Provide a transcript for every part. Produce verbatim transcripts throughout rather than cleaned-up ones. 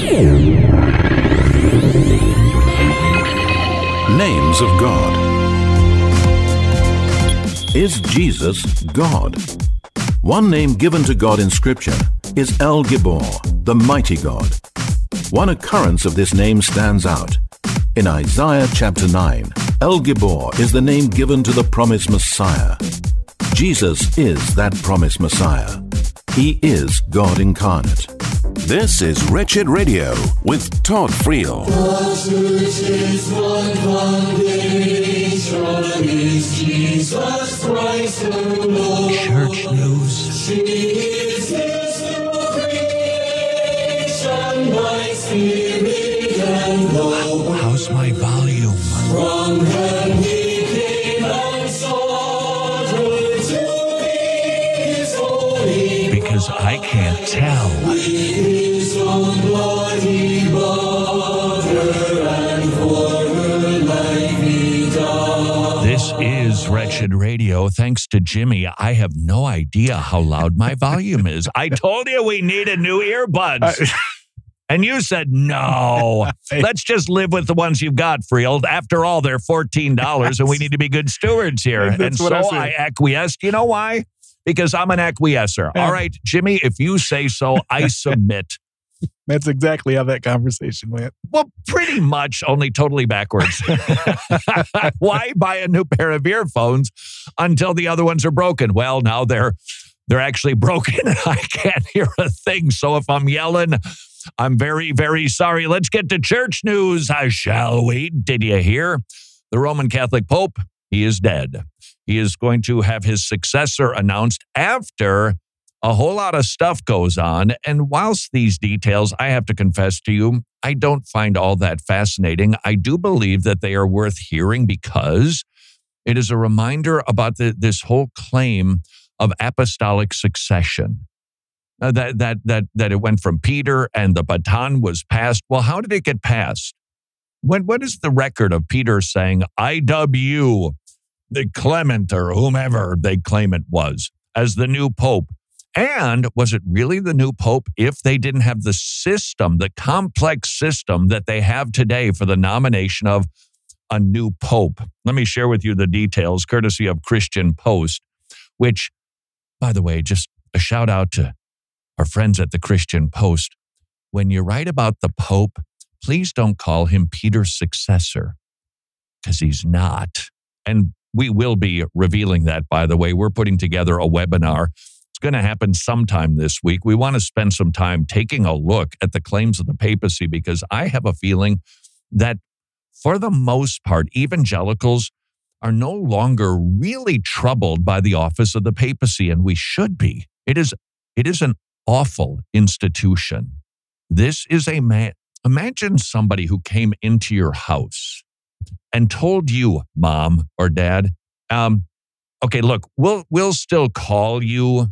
Names of God. Is Jesus God? One name given to God in Scripture is El Gibor, the mighty God. One occurrence of this name stands out. In Isaiah chapter nine, El Gibor is the name given to the promised Messiah. Jesus is that promised Messiah. He is God incarnate. This is Wretched Radio with Todd Friel. The church is one congregation, is Jesus Christ the Lord. Church news. She is His new creation, by spirit and law. How's my volume? From heaven He came and sought her to be His holy. Because I can't tell. His own blood He bought her, and for her life He died. This is Wretched Radio. Thanks to Jimmy, I have no idea how loud my volume is. I told you we needed new earbuds. And you said, no, let's just live with the ones you've got, Friel. After all, they're fourteen dollars, and we need to be good stewards here. That's and so what I I, said. acquiesced. You know why? Because I'm an acquiescer. Yeah. All right, Jimmy, if you say so, I submit. That's exactly how that conversation went. Well, pretty much, only totally backwards. Why buy a new pair of earphones until the other ones are broken? Well, now they're they're actually broken, and I can't hear a thing. So if I'm yelling, I'm very, very sorry. Let's get to church news, uh, shall we? Did you hear? The Roman Catholic Pope, he is dead. He is going to have his successor announced after a whole lot of stuff goes on. And whilst these details, I have to confess to you, I don't find all that fascinating. I do believe that they are worth hearing because it is a reminder about the, this whole claim of apostolic succession. Uh, that that that that it went from Peter and the baton was passed. Well, how did it get passed? When what is the record of Peter saying, I dub you, the Clement or whomever they claim it was, as the new pope? And was it really the new pope if they didn't have the system, the complex system that they have today for the nomination of a new pope? Let me share with you the details, courtesy of Christian Post, which, by the way, just a shout out to our friends at the Christian Post. When you write about the Pope, please don't call him Peter's successor, because he's not. And we will be revealing that, by the way. We're putting together a webinar. It's going to happen sometime this week. We want to spend some time taking a look at the claims of the papacy, because I have a feeling that for the most part, evangelicals are no longer really troubled by the office of the papacy, and we should be. It is, it is an awful institution. This is a man. Imagine somebody who came into your house and told you, mom or dad, um, okay, look, we'll we'll still call you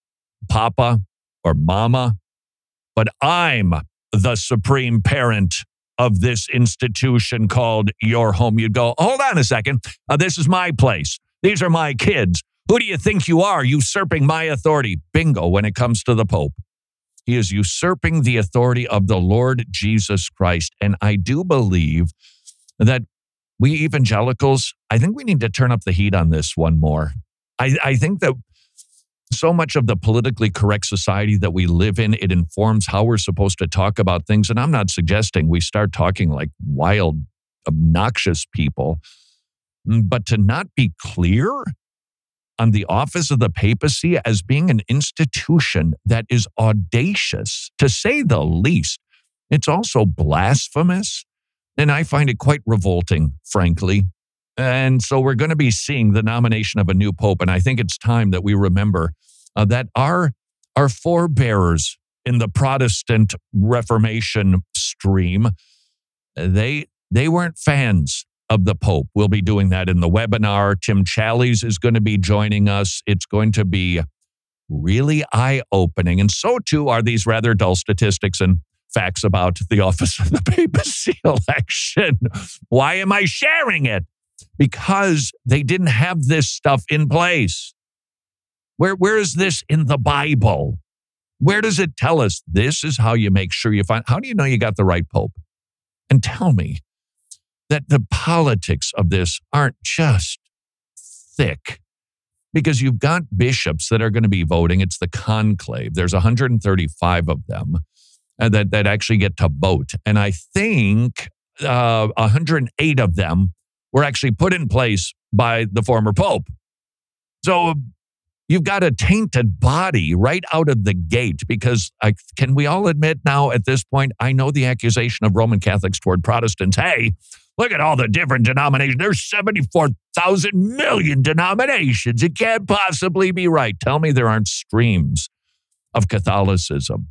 Papa or Mama, but I'm the supreme parent of this institution called your home. You'd go, hold on a second. Uh, this is my place. These are my kids. Who do you think you are, usurping my authority? Bingo, when it comes to the Pope. He is usurping the authority of the Lord Jesus Christ. And I do believe that we evangelicals, I think we need to turn up the heat on this one more. I, I think that so much of the politically correct society that we live in, it informs how we're supposed to talk about things. And I'm not suggesting we start talking like wild, obnoxious people, but to not be clear on the office of the papacy as being an institution that is audacious, to say the least. It's also blasphemous, and I find it quite revolting, frankly. And so we're going to be seeing the nomination of a new pope, and I think it's time that we remember uh, that our, our forebears in the Protestant Reformation stream, they, they weren't fans of the Pope. We'll be doing that in the webinar. Tim Challies is going to be joining us. It's going to be really eye-opening. And so too are these rather dull statistics and facts about the office of the papacy election. Why am I sharing it? Because they didn't have this stuff in place. Where, where is this in the Bible? Where does it tell us this is how you make sure you find, how do you know you got the right pope? And tell me that the politics of this aren't just thick, because you've got bishops that are going to be voting. It's the conclave. There's one hundred thirty-five of them uh, that, that actually get to vote. And I think uh, one hundred eight of them were actually put in place by the former pope. So you've got a tainted body right out of the gate, because I, can we all admit now at this point, I know the accusation of Roman Catholics toward Protestants. Hey, look at all the different denominations. There's seventy-four thousand million denominations. It can't possibly be right. Tell me there aren't streams of Catholicism.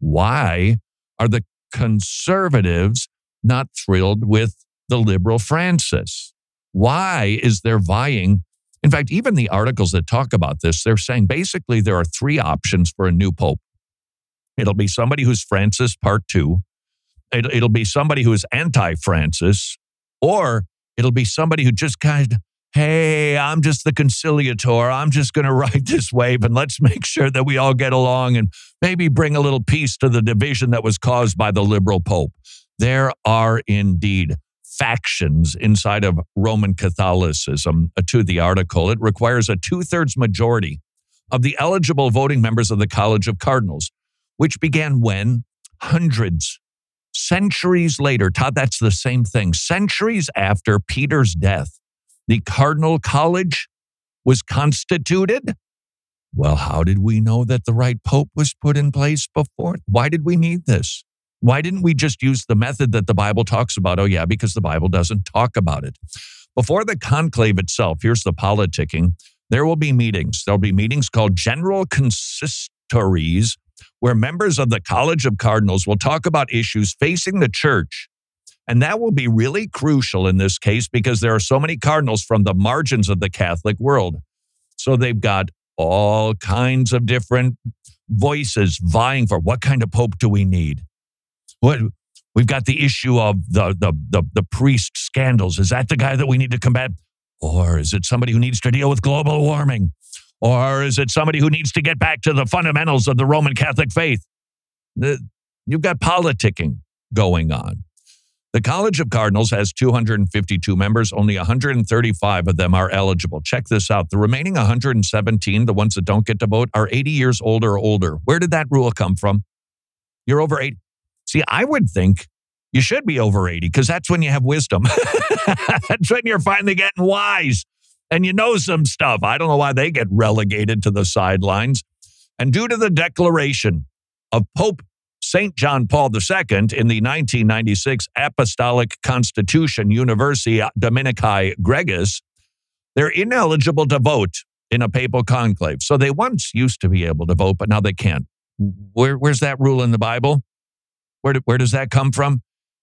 Why are the conservatives not thrilled with the liberal Francis? Why is there vying? In fact, even the articles that talk about this, they're saying basically there are three options for a new pope. It'll be somebody who's Francis part two. It, it'll be somebody who is anti-Francis, or it'll be somebody who just kind of, hey, I'm just the conciliator. I'm just going to ride this wave and let's make sure that we all get along and maybe bring a little peace to the division that was caused by the liberal pope. There are indeed factions inside of Roman Catholicism. Uh, to the article, it requires a two-thirds majority of the eligible voting members of the College of Cardinals, which began when? Hundreds, centuries later. Todd, that's the same thing. Centuries after Peter's death, the Cardinal College was constituted. Well, how did we know that the right pope was put in place before? Why did we need this? Why didn't we just use the method that the Bible talks about? Oh, yeah, because the Bible doesn't talk about it. Before the conclave itself, here's the politicking, there will be meetings. There'll be meetings called general consistories, where members of the College of Cardinals will talk about issues facing the church. And that will be really crucial in this case because there are so many cardinals from the margins of the Catholic world. So they've got all kinds of different voices vying for what kind of pope do we need? What we've got the issue of the, the the the priest scandals. Is that the guy that we need to combat? Or is it somebody who needs to deal with global warming? Or is it somebody who needs to get back to the fundamentals of the Roman Catholic faith? The, you've got politicking going on. The College of Cardinals has two hundred fifty-two members. Only one hundred thirty-five of them are eligible. Check this out. The remaining one hundred seventeen, the ones that don't get to vote, are eighty years old or older. Where did that rule come from? You're over eighty. See, I would think you should be over eighty because that's when you have wisdom. That's when you're finally getting wise and you know some stuff. I don't know why they get relegated to the sidelines. And due to the declaration of Pope Saint John Paul the Second in the nineteen ninety-six Apostolic Constitution Universi Dominici Gregis, they're ineligible to vote in a papal conclave. So they once used to be able to vote, but now they can't. Where, where's that rule in the Bible? Where, where does that come from?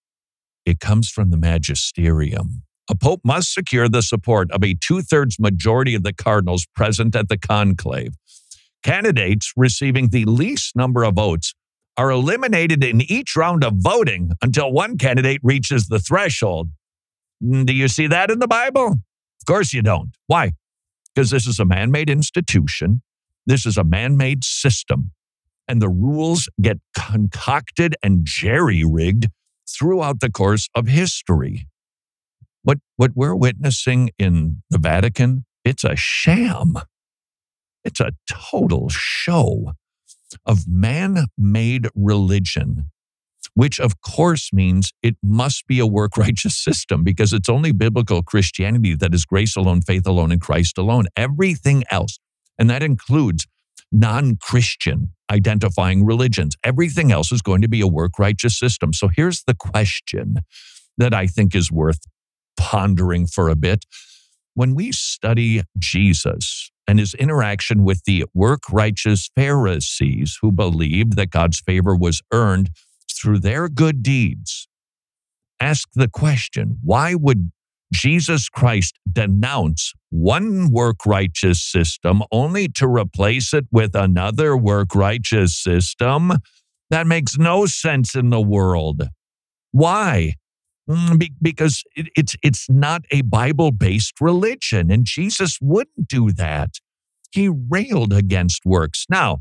It comes from the magisterium. A pope must secure the support of a two-thirds majority of the cardinals present at the conclave. Candidates receiving the least number of votes are eliminated in each round of voting until one candidate reaches the threshold. Do you see that in the Bible? Of course you don't. Why? Because this is a man-made institution. This is a man-made system. And the rules get concocted and jerry-rigged throughout the course of history. What, what we're witnessing in the Vatican, it's a sham. It's a total show of man-made religion, which of course means it must be a work-righteous system because it's only biblical Christianity that is grace alone, faith alone, and Christ alone. Everything else, and that includes non-Christian identifying religions. Everything else is going to be a work-righteous system. So here's the question that I think is worth pondering for a bit. When we study Jesus and his interaction with the work-righteous Pharisees who believed that God's favor was earned through their good deeds, ask the question, why would Jesus Christ denounce one work-righteous system only to replace it with another work-righteous system? That makes no sense in the world. Why? Be- because it, it's, it's not a Bible-based religion, and Jesus wouldn't do that. He railed against works. Now,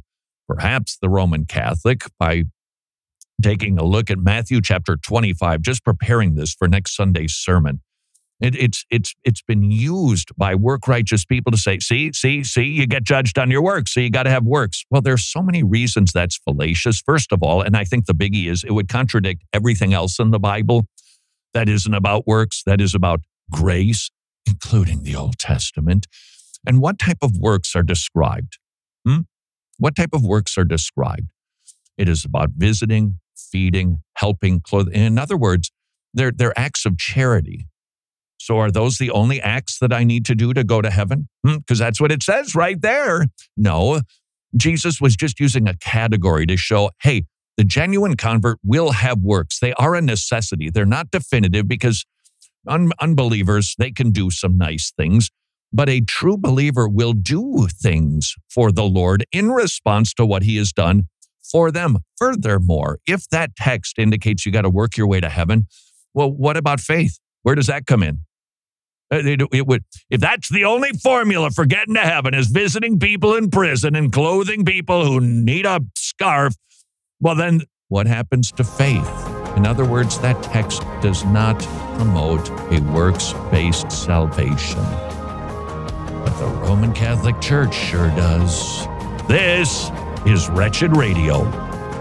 perhaps the Roman Catholic, by taking a look at Matthew chapter twenty-five, just preparing this for next Sunday's sermon. It, it's it's it's been used by work-righteous people to say, see, see, see, you get judged on your works, so you got to have works. Well, there's so many reasons that's fallacious. First of all, and I think the biggie is it would contradict everything else in the Bible that isn't about works, that is about grace, including the Old Testament. And what type of works are described? Hmm? What type of works are described? It is about visiting, feeding, helping, clothing. In other words, they're, they're acts of charity. So are those the only acts that I need to do to go to heaven? Because hmm? that's what it says right there. No, Jesus was just using a category to show, hey, the genuine convert will have works. They are a necessity. They're not definitive because un- unbelievers, they can do some nice things, but a true believer will do things for the Lord in response to what he has done for them. Furthermore, if that text indicates you got to work your way to heaven, well, what about faith? Where does that come in? It, it would, if that's the only formula for getting to heaven is visiting people in prison and clothing people who need a scarf, well, then what happens to faith? In other words, that text does not promote a works-based salvation. But the Roman Catholic Church sure does. This is Wretched Radio.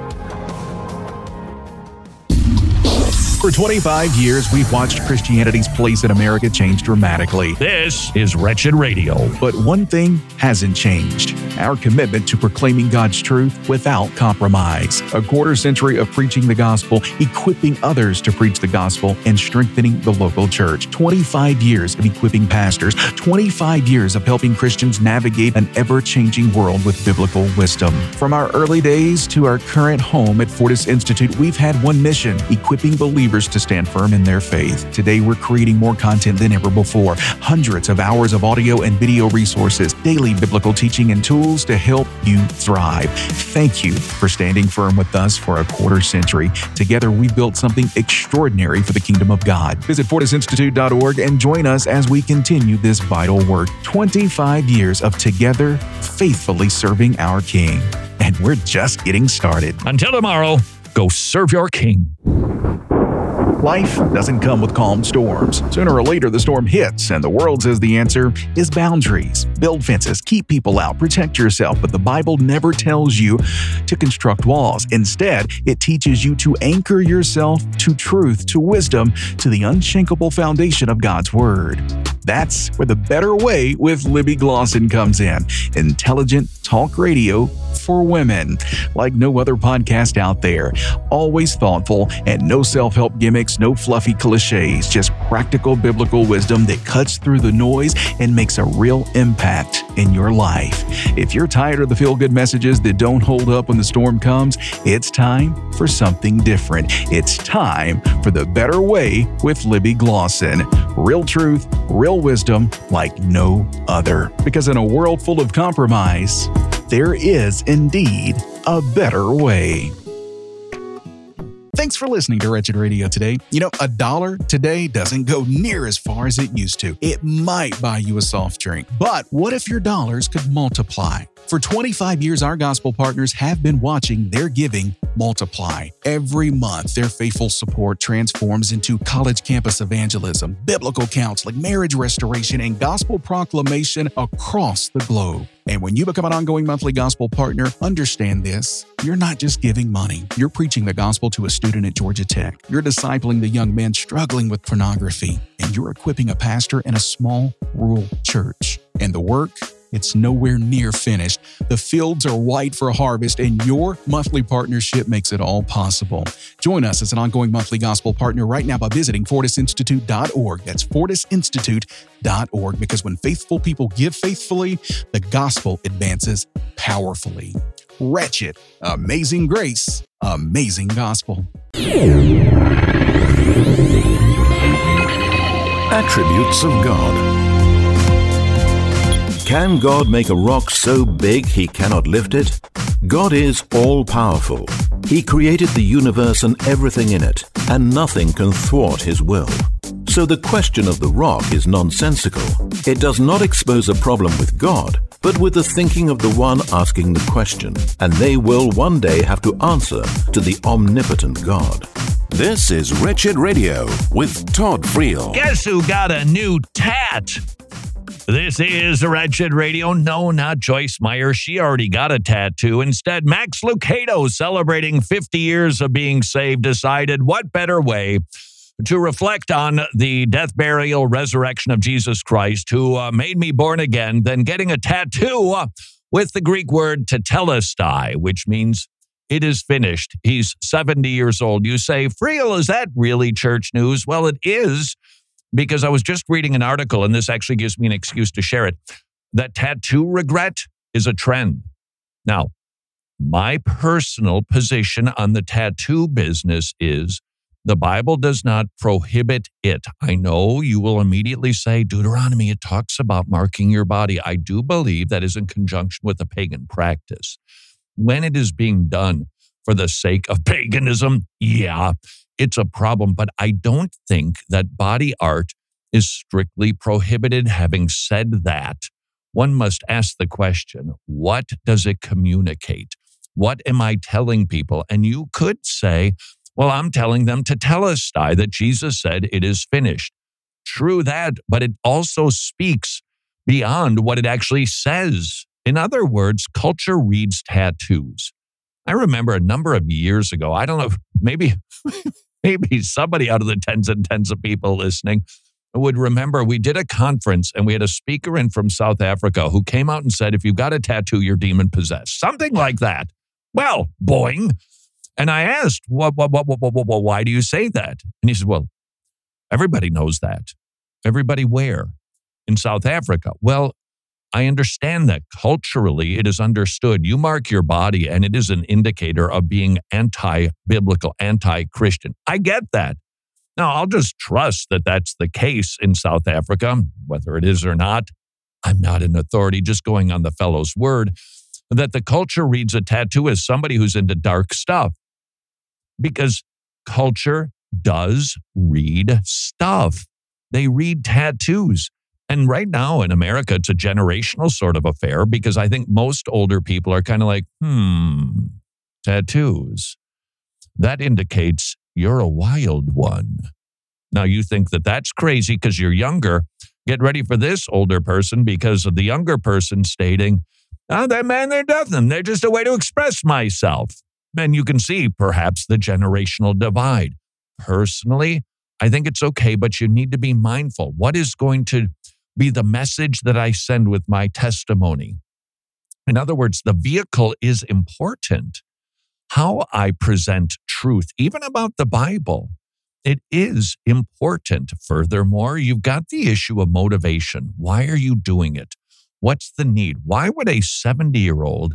For twenty-five years, we've watched Christianity's place in America change dramatically. This is Wretched Radio. But one thing hasn't changed: our commitment to proclaiming God's truth without compromise. A quarter century of preaching the gospel, equipping others to preach the gospel, and strengthening the local church. twenty-five years of equipping pastors. twenty-five years of helping Christians navigate an ever-changing world with biblical wisdom. From our early days to our current home at Fortis Institute, we've had one mission: equipping believers to stand firm in their faith. Today, we're creating more content than ever before. Hundreds of hours of audio and video resources, daily biblical teaching and tools to help you thrive. Thank you for standing firm with us for a quarter century. Together, we've built something extraordinary for the kingdom of God. Visit fortis institute dot org and join us as we continue this vital work. twenty-five years of together faithfully serving our King. And we're just getting started. Until tomorrow, go serve your King. Life doesn't come with calm storms. Sooner or later, the storm hits, and the world says the answer is boundaries. Build fences, keep people out, protect yourself, but the Bible never tells you to construct walls. Instead, it teaches you to anchor yourself to truth, to wisdom, to the unshakable foundation of God's Word. That's where The Better Way with Libby Glosson comes in. Intelligent talk radio for women. Like no other podcast out there. Always thoughtful and no self-help gimmicks, no fluffy cliches, just practical biblical wisdom that cuts through the noise and makes a real impact in your life. If you're tired of the feel-good messages that don't hold up when the storm comes, it's time for something different. It's time for The Better Way with Libby Glosson. Real truth, real wisdom like no other. Because in a world full of compromise, there is indeed a better way. Thanks for listening to Wretched Radio today. You know, a dollar today doesn't go near as far as it used to. It might buy you a soft drink, but what if your dollars could multiply? For twenty-five years, our gospel partners have been watching their giving multiply. Every month, their faithful support transforms into college campus evangelism, biblical counseling, marriage restoration, and gospel proclamation across the globe. And when you become an ongoing monthly gospel partner, understand this: you're not just giving money. You're preaching the gospel to a student at Georgia Tech. You're discipling the young men struggling with pornography. And you're equipping a pastor in a small rural church. And the work, it's nowhere near finished. The fields are white for harvest, and your monthly partnership makes it all possible. Join us as an ongoing monthly gospel partner right now by visiting fortis institute dot org. That's fortis institute dot org, because when faithful people give faithfully, the gospel advances powerfully. Wretched, amazing grace, amazing gospel. Attributes of God. Can God make a rock so big he cannot lift it? God is all-powerful. He created the universe and everything in it, and nothing can thwart his will. So the question of the rock is nonsensical. It does not expose a problem with God, but with the thinking of the one asking the question, and they will one day have to answer to the omnipotent God. This is Wretched Radio with Todd Friel. Guess who got a new tat? This is Wretched Radio. No, not Joyce Meyer. She already got a tattoo. Instead, Max Lucado, celebrating fifty years of being saved, decided what better way to reflect on the death, burial, resurrection of Jesus Christ, who uh, made me born again, than getting a tattoo uh, with the Greek word tetelestai, which means it is finished. He's seventy years old. You say, Friel, is that really church news? Well, it is, because I was just reading an article, and this actually gives me an excuse to share it, that tattoo regret is a trend. Now, my personal position on the tattoo business is the Bible does not prohibit it. I know you will immediately say, Deuteronomy, it talks about marking your body. I do believe that is in conjunction with a pagan practice. When it is being done for the sake of paganism, yeah, it's a problem, but I don't think that body art is strictly prohibited. Having said that, one must ask the question, what does it communicate? What am I telling people? And you could say, well, I'm telling them tetelestai, that Jesus said it is finished. True that, but it also speaks beyond what it actually says. In other words, culture reads tattoos. I remember a number of years ago, I don't know, maybe... Maybe somebody out of the tens and tens of people listening would remember we did a conference and we had a speaker in from South Africa who came out and said, if you've got a tattoo, you're demon possessed. Something like that. Well, boing. And I asked, what, what, what, what, what, what, why do you say that? And he said, well, everybody knows that. Everybody where? In South Africa. Well, I understand that culturally it is understood. You mark your body and it is an indicator of being anti-biblical, anti-Christian. I get that. Now, I'll just trust that that's the case in South Africa, whether it is or not. I'm not an authority, just going on the fellow's word, that the culture reads a tattoo as somebody who's into dark stuff. Because culture does read stuff. They read tattoos. And right now in America, it's a generational sort of affair because I think most older people are kind of like, hmm, tattoos. That indicates you're a wild one. Now you think that that's crazy because you're younger. Get ready for this older person because of the younger person stating, oh, that man, they're nothing. They're just a way to express myself. And you can see perhaps the generational divide. Personally, I think it's okay, but you need to be mindful. What is going to be the message that I send with my testimony? In other words, the vehicle is important. How I present truth, even about the Bible, it is important. Furthermore, you've got the issue of motivation. Why are you doing it? What's the need? Why would a seventy-year-old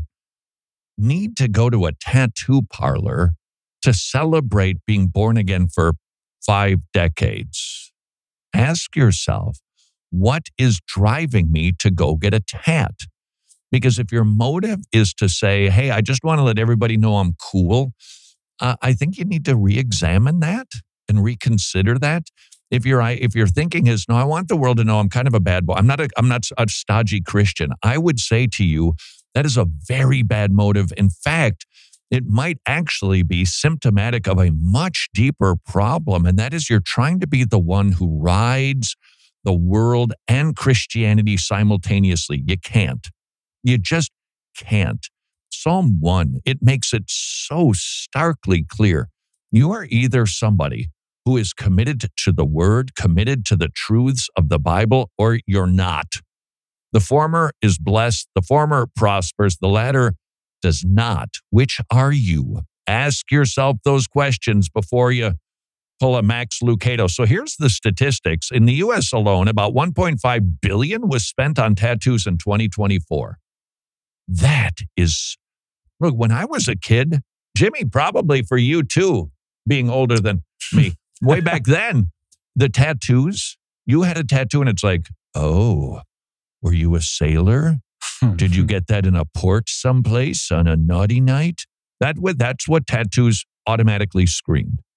need to go to a tattoo parlor to celebrate being born again for five decades? Ask yourself, what is driving me to go get a tat? Because if your motive is to say, hey, I just want to let everybody know I'm cool, uh, I think you need to re-examine that and reconsider that. If your if your thinking is, no, I want the world to know I'm kind of a bad boy, I'm not a, I'm not a stodgy Christian, I would say to you, that is a very bad motive. In fact, it might actually be symptomatic of a much deeper problem, and that is you're trying to be the one who rides the world and Christianity simultaneously. You can't. You just can't. Psalm one, it makes it so starkly clear. You are either somebody who is committed to the word, committed to the truths of the Bible, or you're not. The former is blessed. The former prospers. The latter does not. Which are you? Ask yourself those questions before you pull a Max Lucado. So here's the statistics. In the U S alone, about one point five billion dollars was spent on tattoos in twenty twenty-four. That is, look, when I was a kid, Jimmy, probably for you too, being older than me, way back then, the tattoos, you had a tattoo and it's like, oh, were you a sailor? Did you get that in a port someplace on a naughty night? That That's what tattoos automatically screamed.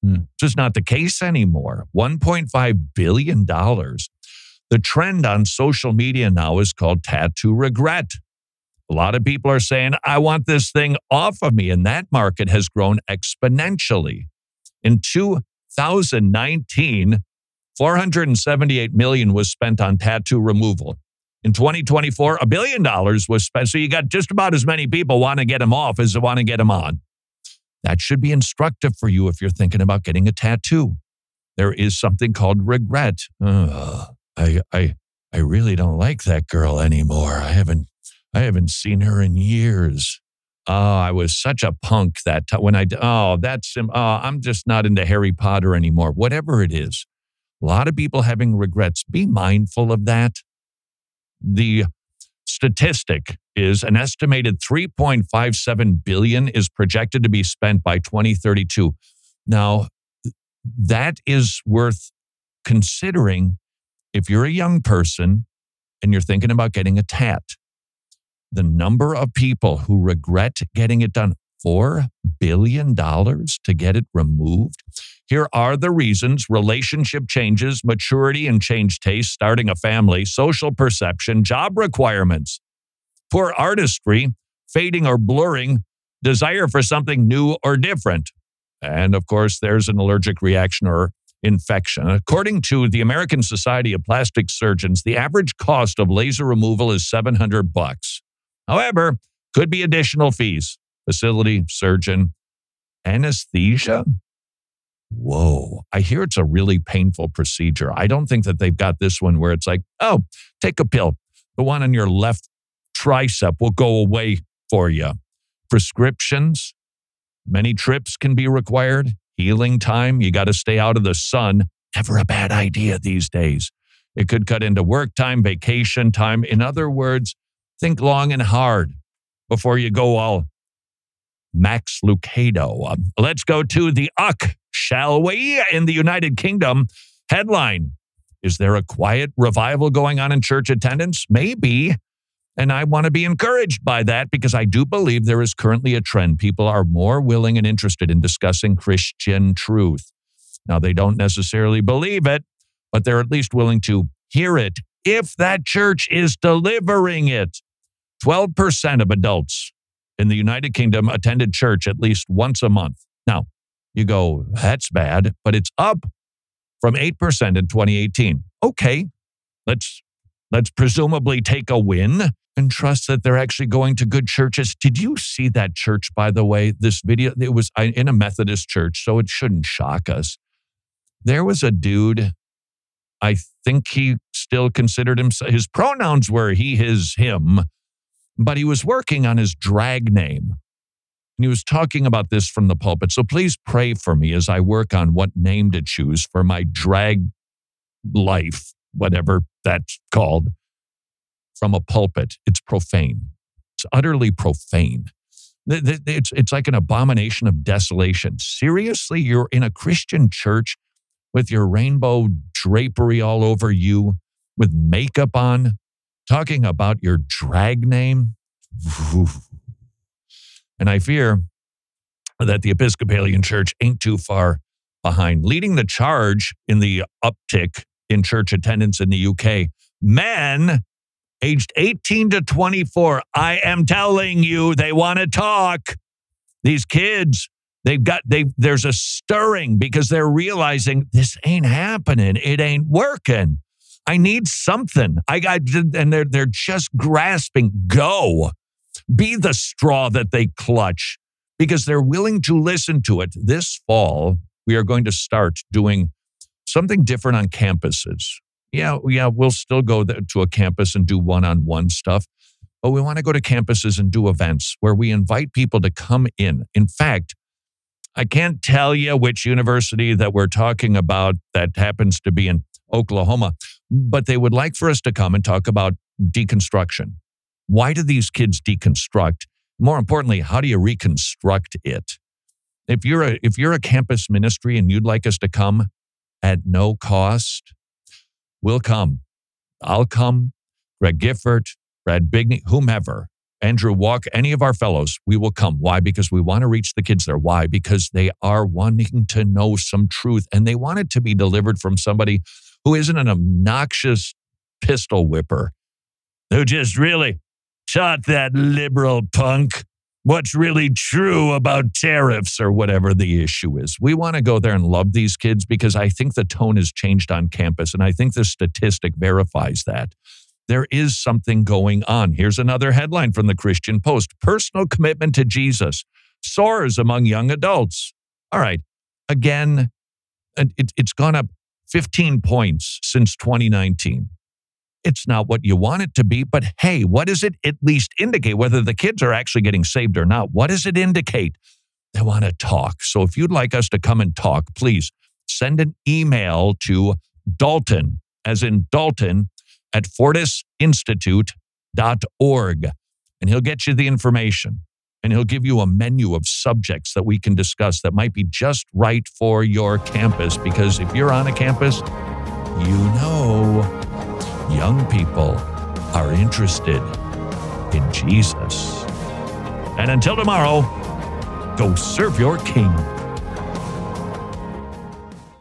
Hmm. It's just not the case anymore. one point five billion dollars. The trend on social media now is called tattoo regret. A lot of people are saying, I want this thing off of me. And that market has grown exponentially. In two thousand nineteen, four hundred seventy-eight million dollars was spent on tattoo removal. In twenty twenty-four, a billion dollars was spent. So you got just about as many people want to get them off as want to get them on. That should be instructive for you if you're thinking about getting a tattoo. There is something called regret. Ugh. I I I really don't like that girl anymore. I haven't I haven't seen her in years. Oh, I was such a punk that time when I oh that's oh I'm just not into Harry Potter anymore. Whatever it is, a lot of people having regrets. Be mindful of that. The statistic is an estimated three point five seven billion dollars is projected to be spent by twenty thirty-two. Now, that is worth considering. If you're a young person and you're thinking about getting a tat, the number of people who regret getting it done, four billion dollars to get it removed. Here are the reasons: relationship changes, maturity and changed taste, starting a family, social perception, job requirements, poor artistry, fading or blurring, desire for something new or different. And of course, there's an allergic reaction or infection. According to the American Society of Plastic Surgeons, the average cost of laser removal is seven hundred bucks. However, could be additional fees. Facility, surgeon, anesthesia. Whoa. I hear it's a really painful procedure. I don't think that they've got this one where it's like, oh, take a pill. The one on your left tricep will go away for you. Prescriptions, many trips can be required. Healing time, you got to stay out of the sun. Never a bad idea these days. It could cut into work time, vacation time. In other words, think long and hard before you go all Max Lucado. Uh, let's go to the U C, shall we? In the United Kingdom, headline, is there a quiet revival going on in church attendance? Maybe. And I want to be encouraged by that because I do believe there is currently a trend. People are more willing and interested in discussing Christian truth. Now, they don't necessarily believe it, but they're at least willing to hear it if that church is delivering it. twelve percent of adults in the United Kingdom attended church at least once a month. Now, you go, that's bad, but it's up from eight percent in twenty eighteen. Okay, let's let's presumably take a win and trust that they're actually going to good churches. Did you see that church, by the way? This video, it was in a Methodist church, so it shouldn't shock us. There was a dude, I think he still considered himself, his pronouns were he, his, him, but he was working on his drag name. And he was talking about this from the pulpit. So please pray for me as I work on what name to choose for my drag life, whatever that's called, from a pulpit. It's profane. It's utterly profane. It's, it's like an abomination of desolation. Seriously, you're in a Christian church with your rainbow drapery all over you, with makeup on, talking about your drag name? And I fear that the Episcopalian Church ain't too far behind. Leading the charge in the uptick in church attendance in the U K, men aged eighteen to twenty-four, I am telling you, they want to talk. These kids, they've got, they there's a stirring because they're realizing this ain't happening. It ain't working. I need something. I got, and they're they're just grasping. Go. Be the straw that they clutch because they're willing to listen to it. This fall, we are going to start doing something different on campuses. Yeah, yeah, we'll still go to a campus and do one-on-one stuff, but we want to go to campuses and do events where we invite people to come in. In fact, I can't tell you which university that we're talking about that happens to be in Oklahoma, but they would like for us to come and talk about deconstruction. Why do these kids deconstruct? More importantly, how do you reconstruct it? If you're a if you're a campus ministry and you'd like us to come at no cost, we'll come. I'll come. Greg Gifford, Brad Bigney, whomever. Andrew, walk any of our fellows. We will come. Why? Because we want to reach the kids there. Why? Because they are wanting to know some truth, and they want it to be delivered from somebody who isn't an obnoxious pistol whipper, who just really taught that liberal punk what's really true about tariffs or whatever the issue is. We want to go there and love these kids because I think the tone has changed on campus, and I think the statistic verifies that. There is something going on. Here's another headline from the Christian Post. Personal commitment to Jesus soars among young adults. All right. Again, it, it's gone up fifteen points since twenty nineteen. It's not what you want it to be, but hey, what does it at least indicate? Whether the kids are actually getting saved or not, what does it indicate? They want to talk. So if you'd like us to come and talk, please send an email to Dalton, as in Dalton, at fortis institute dot org, and he'll get you the information, and he'll give you a menu of subjects that we can discuss that might be just right for your campus, because if you're on a campus, you know young people are interested in Jesus. And until tomorrow, go serve your King.